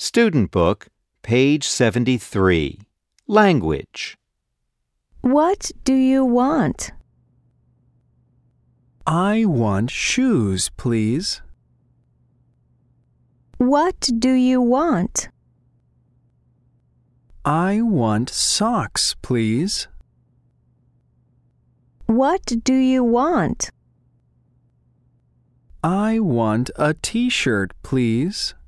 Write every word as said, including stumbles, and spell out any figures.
Student Book, page seventy-three. Language. What do you want? I want shoes, please. What do you want? I want socks, please. What do you want? I want a t-shirt, please.